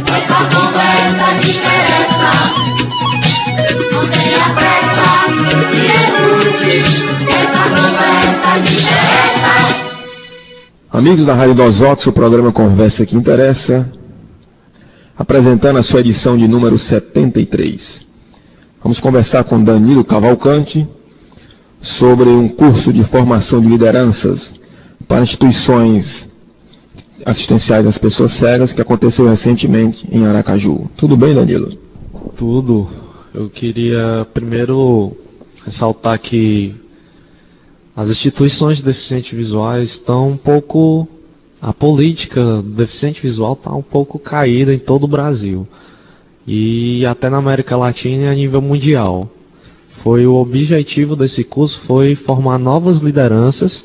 Essa conversa me interessa. Não tenha pressa, me escute. Essa conversa me interessa. Amigos da Rádio Dosox, o programa Conversa que Interessa, apresentando a sua edição de número 73. Vamos conversar com Danilo Cavalcante sobre um curso de formação de lideranças para instituições assistenciais às pessoas cegas que aconteceu recentemente em Aracaju. Tudo bem, Danilo? Tudo. Eu queria primeiro ressaltar que as instituições de deficientes visuais estão um pouco... A política do deficiente visual está um pouco caída em todo o Brasil. E até na América Latina e a nível mundial. O objetivo desse curso foi formar novas lideranças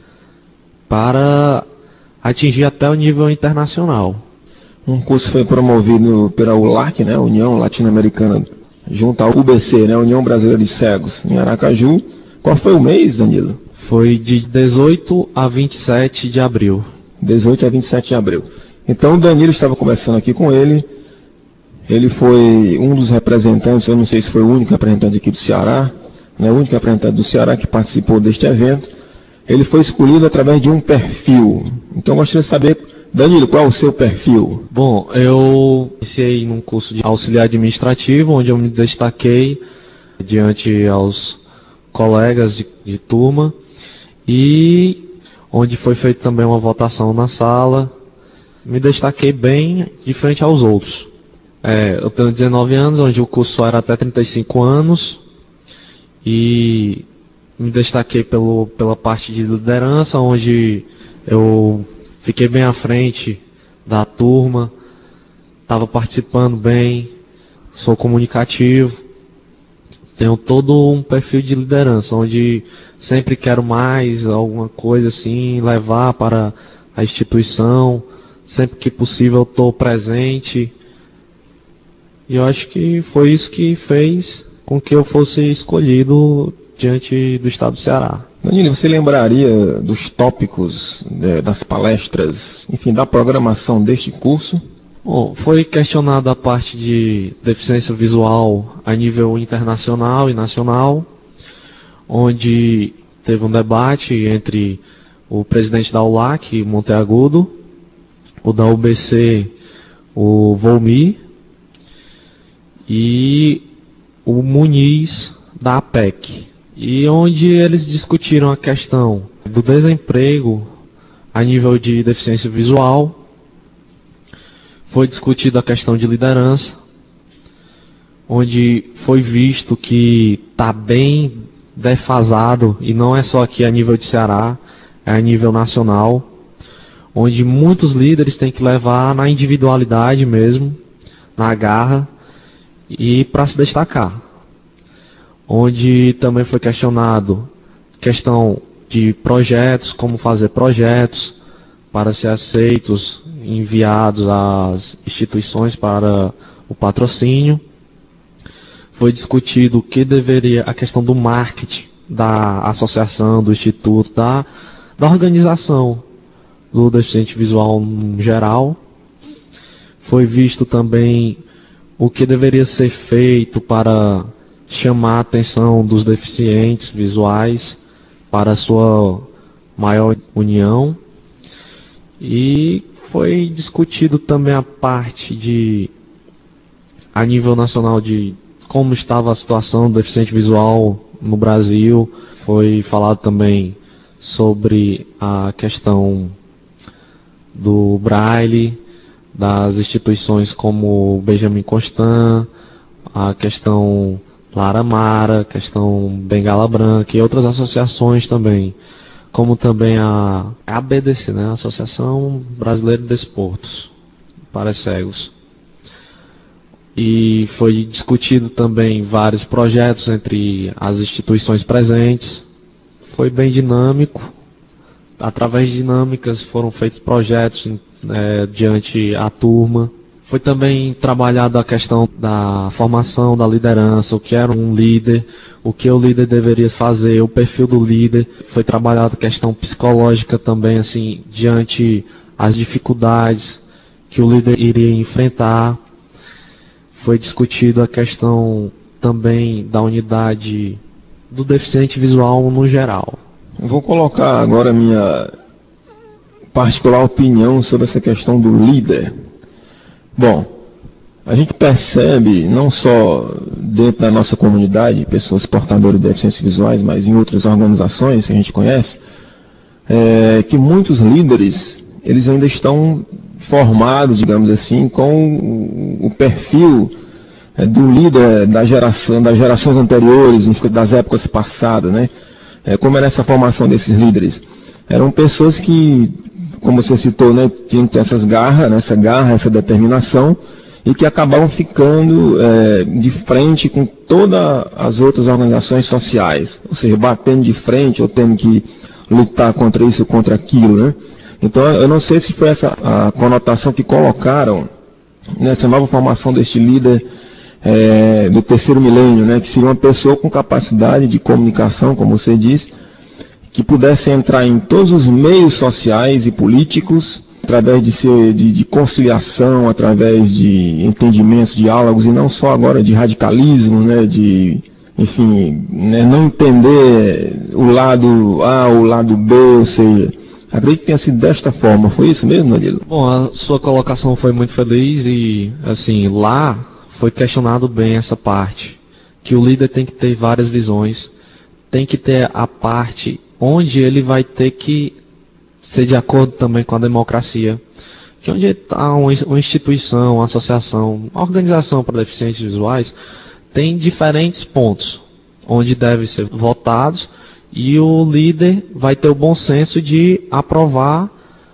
para atingir até o nível internacional. Um curso foi promovido pela ULAC, né, União Latino-Americana, junto à UBC, né, União Brasileira de Cegos, em Aracaju. Qual foi o mês, Danilo? Foi de 18 a 27 de abril. 18 a 27 de abril. Então o Danilo estava conversando aqui com ele. Ele foi um dos representantes, eu não sei se foi o único representante aqui do Ceará, né, o único representante do Ceará que participou deste evento. Ele foi escolhido através de um perfil. Então eu gostaria de saber, Danilo, qual é o seu perfil? Bom, eu iniciei num curso de auxiliar administrativo, onde eu me destaquei diante aos colegas de turma, e onde foi feita também uma votação na sala. Me destaquei bem de frente aos outros. Eu tenho 19 anos, onde o curso só era até 35 anos, e me destaquei pela parte de liderança, onde eu fiquei bem à frente da turma, estava participando bem, sou comunicativo, tenho todo um perfil de liderança, onde sempre quero mais, alguma coisa assim, levar para a instituição, sempre que possível estou presente. E eu acho que foi isso que fez com que eu fosse escolhido diante do Estado do Ceará. Danilo, você lembraria dos tópicos, das palestras, enfim, da programação deste curso? Bom, foi questionada a parte de deficiência visual a nível internacional e nacional, onde teve um debate entre o presidente da ULAC, Monteagudo, o da UBC, o Volmi, e o Muniz da APEC, e onde eles discutiram a questão do desemprego a nível de deficiência visual. Foi discutida a questão de liderança, onde foi visto que está bem defasado, e não é só aqui a nível de Ceará, é a nível nacional, onde muitos líderes têm que levar na individualidade mesmo, na garra, e para se destacar. Onde também foi questionado questão de projetos, como fazer projetos para ser aceitos, enviados às instituições para o patrocínio. Foi discutido o que deveria, a questão do marketing da associação, do instituto, da organização do deficiente visual em geral. Foi visto também o que deveria ser feito para chamar a atenção dos deficientes visuais para a sua maior união. E foi discutido também a parte a nível nacional de como estava a situação do deficiente visual no Brasil. Foi falado também sobre a questão do Braille, das instituições como Benjamin Constant, a questão Lara Mara, a questão Bengala Branca e outras associações também, como também a ABDC, né, a Associação Brasileira de Desportos para Cegos. E foi discutido também vários projetos entre as instituições presentes. Foi bem dinâmico. Através de dinâmicas foram feitos projetos diante a turma. Foi também trabalhada a questão da formação da liderança, o que era um líder, o que o líder deveria fazer, o perfil do líder. Foi trabalhada a questão psicológica também, assim, diante as dificuldades que o líder iria enfrentar. Foi discutido a questão também da unidade do deficiente visual no geral. Vou colocar agora a minha particular opinião sobre essa questão do líder. Bom, a gente percebe, não só dentro da nossa comunidade, pessoas portadoras de deficiências visuais, mas em outras organizações que a gente conhece, que muitos líderes, eles ainda estão formados, digamos assim, com o perfil do líder das gerações anteriores, das épocas passadas, né? Como era essa formação desses líderes? Eram pessoas que, como você citou, né, tinham que ter essa garra, essa determinação, e que acabavam ficando de frente com todas as outras organizações sociais, ou seja, batendo de frente ou tendo que lutar contra isso ou contra aquilo, né? Então, eu não sei se foi essa a conotação que colocaram nessa nova formação deste líder do terceiro milênio, né? Que seria uma pessoa com capacidade de comunicação, como você disse, que pudesse entrar em todos os meios sociais e políticos, através de conciliação, através de entendimentos, diálogos, e não só agora de radicalismo, né? Enfim, né? Não entender o lado A, o lado B, ou seja, acredito que tenha sido desta forma. Foi isso mesmo, Danilo? Bom, a sua colocação foi muito feliz e, assim, lá foi questionado bem essa parte, que o líder tem que ter várias visões, tem que ter a parte onde ele vai ter que ser de acordo também com a democracia, que onde está uma instituição, uma associação, uma organização para deficientes visuais, tem diferentes pontos onde devem ser votados, e o líder vai ter o bom senso de aprovar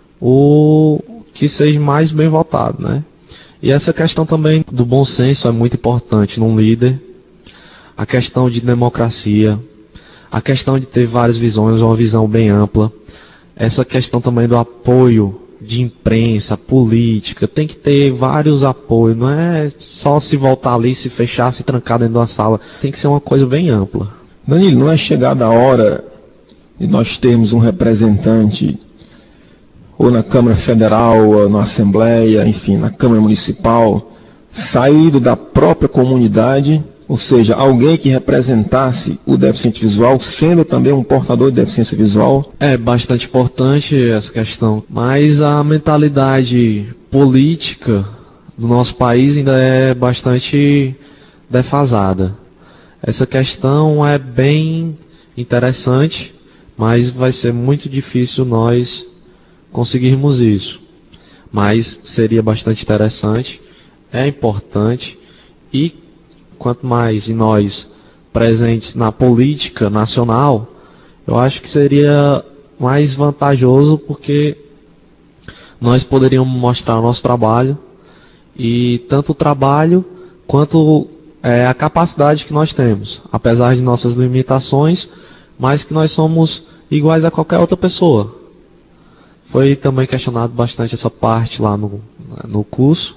o que seja mais bem votado, né? E essa questão também do bom senso é muito importante num líder, a questão de democracia, a questão de ter várias visões, uma visão bem ampla, essa questão também do apoio de imprensa, política, tem que ter vários apoios, não é só se voltar ali, se fechar, se trancar dentro da sala, tem que ser uma coisa bem ampla. Danilo, não é chegada a hora de nós termos um representante, ou na Câmara Federal, ou na Assembleia, enfim, na Câmara Municipal, saído da própria comunidade, ou seja, alguém que representasse o deficiente visual, sendo também um portador de deficiência visual? É bastante importante essa questão, mas a mentalidade política do nosso país ainda é bastante defasada. Essa questão é bem interessante, mas vai ser muito difícil nós conseguirmos isso. Mas seria bastante interessante, é importante, e quanto mais nós presentes na política nacional, eu acho que seria mais vantajoso, porque nós poderíamos mostrar o nosso trabalho, e tanto o trabalho quanto a capacidade que nós temos, apesar de nossas limitações, mas que nós somos iguais a qualquer outra pessoa. Foi também questionado bastante essa parte lá no curso,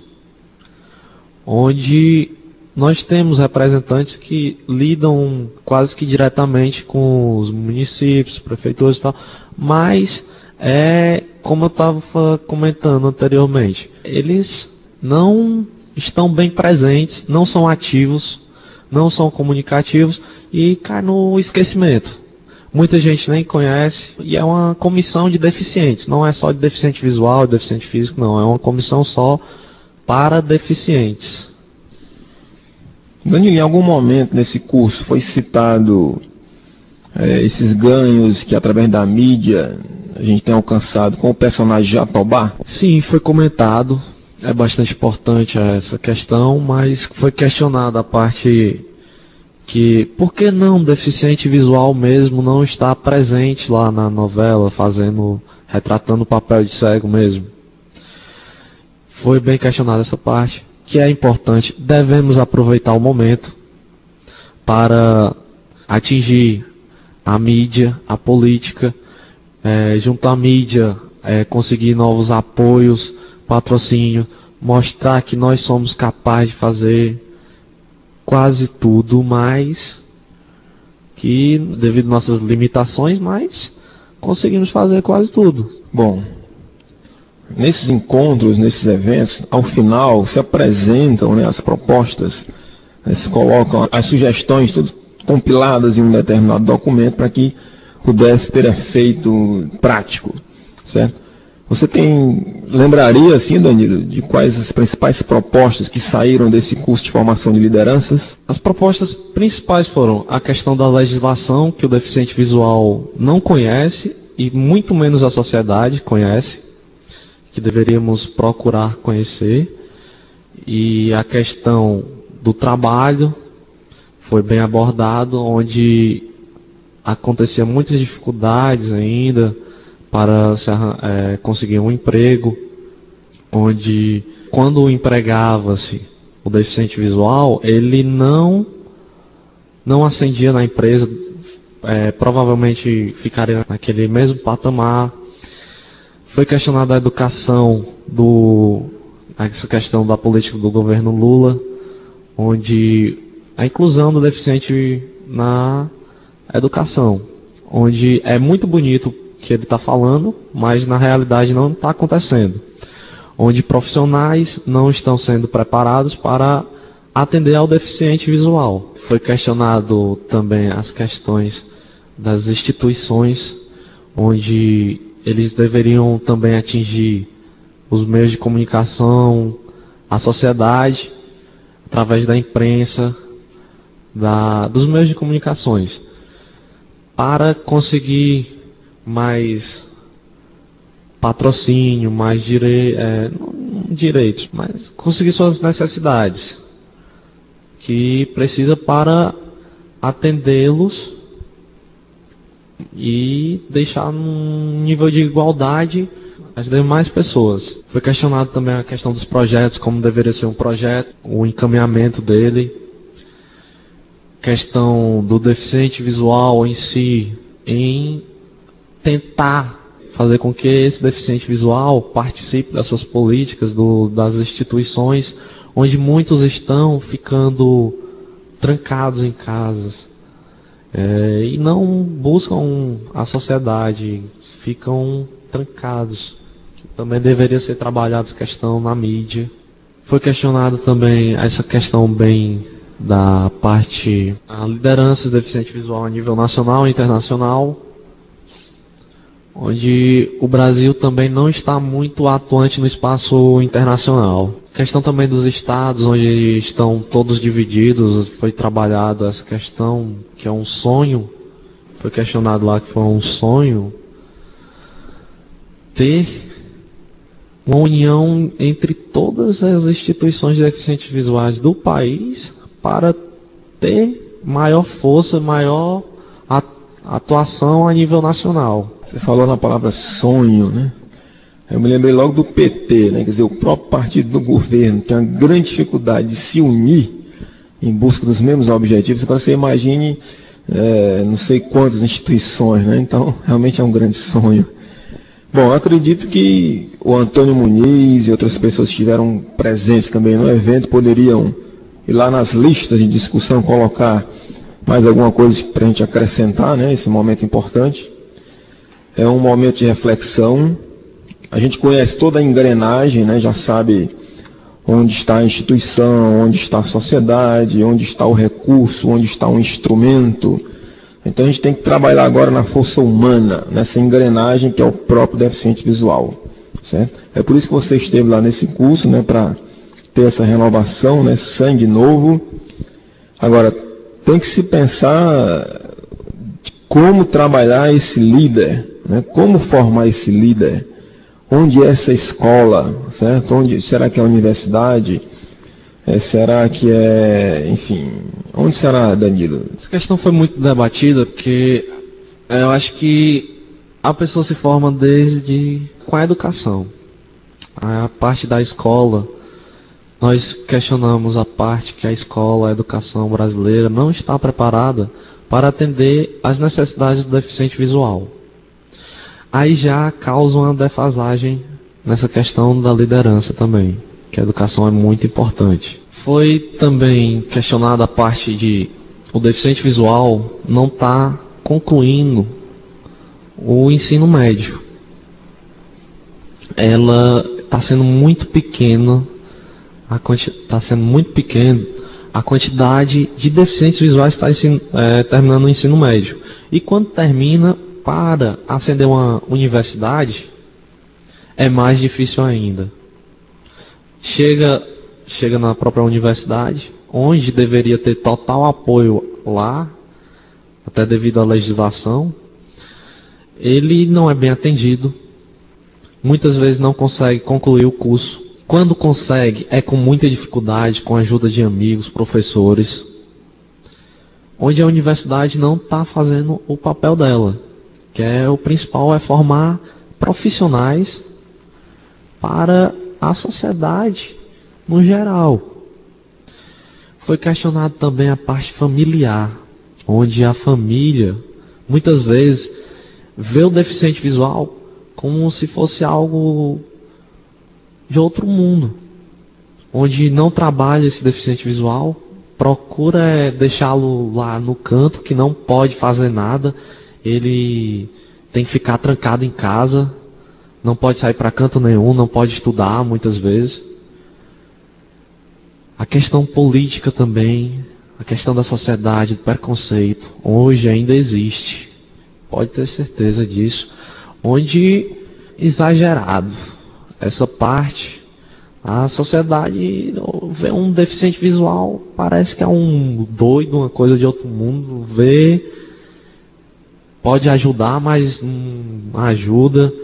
onde nós temos representantes que lidam quase que diretamente com os municípios, prefeituras e tal, mas como eu estava comentando anteriormente, eles não estão bem presentes, não são ativos, não são comunicativos e cai no esquecimento. Muita gente nem conhece, e é uma comissão de deficientes, não é só de deficiente visual, deficiente físico, não, é uma comissão só para deficientes. Danilo, em algum momento nesse curso foi citado esses ganhos que através da mídia a gente tem alcançado com o personagem Jatobá? Sim, foi comentado, é bastante importante essa questão, mas foi questionada a parte que por que não deficiente visual mesmo não está presente lá na novela, retratando o papel de cego mesmo. Foi bem questionada essa parte, que é importante. Devemos aproveitar o momento para atingir a mídia, a política, junto à mídia, conseguir novos apoios, patrocínio, mostrar que nós somos capazes de fazer quase tudo, mas que devido às nossas limitações, mas conseguimos fazer quase tudo. Bom, nesses encontros, nesses eventos, ao final se apresentam, né, as propostas, se colocam as sugestões todas compiladas em um determinado documento para que pudesse ter efeito prático, certo? Você lembraria, assim, Danilo, de quais as principais propostas que saíram desse curso de formação de lideranças? As propostas principais foram a questão da legislação, que o deficiente visual não conhece, e muito menos a sociedade conhece, que deveríamos procurar conhecer, e a questão do trabalho foi bem abordado, onde acontecia muitas dificuldades ainda para conseguir um emprego, onde quando empregava-se o deficiente visual, ele não ascendia na empresa, provavelmente ficaria naquele mesmo patamar. Foi questionada a educação, essa questão da política do governo Lula, onde a inclusão do deficiente na educação, onde é muito bonito que ele está falando, mas na realidade não está acontecendo, onde profissionais não estão sendo preparados para atender ao deficiente visual. Foi questionado também as questões das instituições, onde eles deveriam também atingir os meios de comunicação, a sociedade, através da imprensa, dos meios de comunicações, para conseguir mais patrocínio, mais direitos, mas conseguir suas necessidades, que precisa para atendê-los e deixar num nível de igualdade as demais pessoas. Foi questionado também a questão dos projetos, como deveria ser um projeto, o encaminhamento dele, questão do deficiente visual em si, em tentar fazer com que esse deficiente visual participe das suas políticas, das instituições, onde muitos estão ficando trancados em casas e não buscam a sociedade, ficam trancados. Também deveria ser trabalhada essa questão na mídia. Foi questionado também essa questão bem da parte da liderança do deficiente visual a nível nacional e internacional, onde o Brasil também não está muito atuante no espaço internacional. Questão também dos estados, onde estão todos divididos, foi trabalhada essa questão, que é um sonho, foi questionado lá que foi um sonho, ter uma união entre todas as instituições de deficientes visuais do país para ter maior força, maior atuação a nível nacional. Você falou na palavra sonho, né? Eu me lembrei logo do PT, né? Quer dizer, o próprio partido do governo tem uma grande dificuldade de se unir em busca dos mesmos objetivos. Agora você imagine não sei quantas instituições, né? Então, realmente é um grande sonho. Bom, eu acredito que o Antônio Muniz e outras pessoas que estiveram presentes também no evento poderiam ir lá nas listas de discussão colocar mais alguma coisa para a gente acrescentar, né? Esse momento importante. É um momento de reflexão. A gente conhece toda a engrenagem, né? Já sabe onde está a instituição, onde está a sociedade, onde está o recurso, onde está o instrumento. Então a gente tem que trabalhar agora na força humana, nessa engrenagem que é o próprio deficiente visual, certo? É por isso que você esteve lá nesse curso, né? Para ter essa renovação, né? Sangue novo. Agora, tem que se pensar como trabalhar esse líder, né? Como formar esse líder. Onde é essa escola, certo? Onde será que é a universidade? Será que é, enfim, onde será, Danilo? Essa questão foi muito debatida, porque eu acho que a pessoa se forma com a educação. A parte da escola, nós questionamos a parte que a escola, a educação brasileira não está preparada para atender às necessidades do deficiente visual. Aí já causa uma defasagem nessa questão da liderança também, que a educação é muito importante. Foi também questionada a parte de o deficiente visual não está concluindo o ensino médio. ela está sendo muito pequena, a quantidade de deficientes visuais que está terminando o ensino médio. E quando termina, para ascender uma universidade, é mais difícil ainda. Chega na própria universidade, onde deveria ter total apoio lá, até devido à legislação, ele não é bem atendido, muitas vezes não consegue concluir o curso. Quando consegue, é com muita dificuldade, com a ajuda de amigos, professores, onde a universidade não está fazendo o papel dela, que é o principal, é formar profissionais para a sociedade no geral. Foi questionado também a parte familiar, onde a família, muitas vezes, vê o deficiente visual como se fosse algo de outro mundo, onde não trabalha esse deficiente visual, procura deixá-lo lá no canto, que não pode fazer nada, ele tem que ficar trancado em casa, não pode sair para canto nenhum, não pode estudar muitas vezes. A questão política também, a questão da sociedade, do preconceito, hoje ainda existe, pode ter certeza disso, onde exagerado essa parte, a sociedade vê um deficiente visual, parece que é um doido, uma coisa de outro mundo, vê, pode ajudar, mas não ajuda.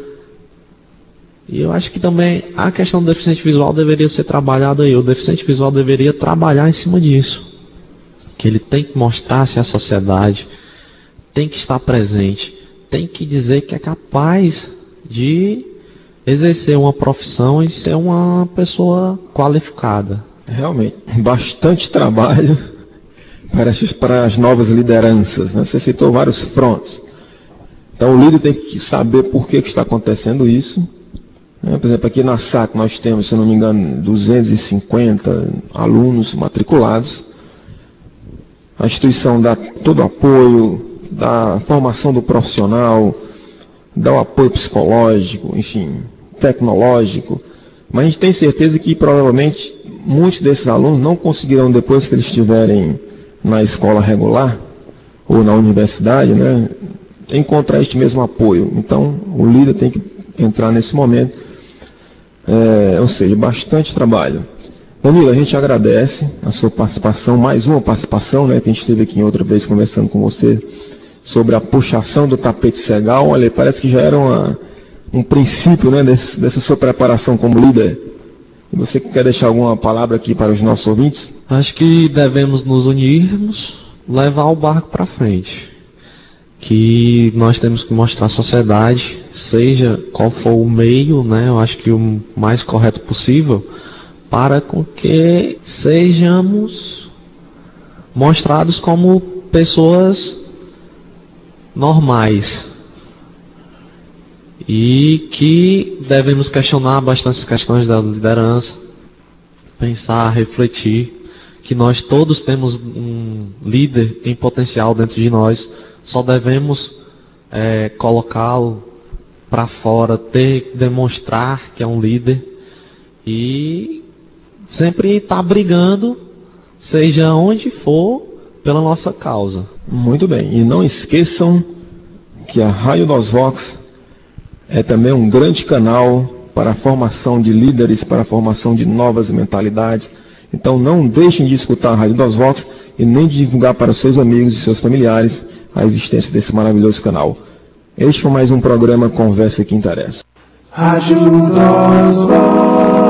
E eu acho que também a questão do deficiente visual deveria ser trabalhada aí. O deficiente visual deveria trabalhar em cima disso. Que ele tem que mostrar-se à sociedade, tem que estar presente, tem que dizer que é capaz de exercer uma profissão e ser uma pessoa qualificada. Realmente, bastante trabalho para as novas lideranças, né? Você citou vários fronts. Então o líder tem que saber por que está acontecendo isso. Por exemplo, aqui na SAC nós temos, se não me engano, 250 alunos matriculados. A instituição dá todo o apoio, dá formação do profissional, dá o apoio psicológico, enfim, tecnológico. Mas a gente tem certeza que provavelmente muitos desses alunos não conseguirão, depois que eles estiverem na escola regular ou na universidade, né, encontrar este mesmo apoio. Então o líder tem que entrar nesse momento. Ou seja, bastante trabalho. Danilo, a gente agradece a sua participação, mais uma participação, né, que a gente esteve aqui outra vez conversando com você sobre a puxação do tapete cegal. Olha, parece que já era um princípio, né, dessa sua preparação como líder. E você quer deixar alguma palavra aqui para os nossos ouvintes? Acho que devemos nos unirmos, levar o barco para frente. Que nós temos que mostrar à sociedade, seja qual for o meio, né, eu acho que o mais correto possível, para com que sejamos mostrados como pessoas normais. E que devemos questionar bastante as questões da liderança, pensar, refletir, que nós todos temos um líder em potencial dentro de nós, só devemos colocá-lo para fora, demonstrar que é um líder e sempre estar brigando, seja onde for, pela nossa causa. Muito bem, e não esqueçam que a Rádio dos Vox é também um grande canal para a formação de líderes, para a formação de novas mentalidades. Então não deixem de escutar a Rádio dos Vox e nem de divulgar para os seus amigos e seus familiares a existência desse maravilhoso canal. Este foi mais um programa Conversa que Interessa. Rádio dos Vox.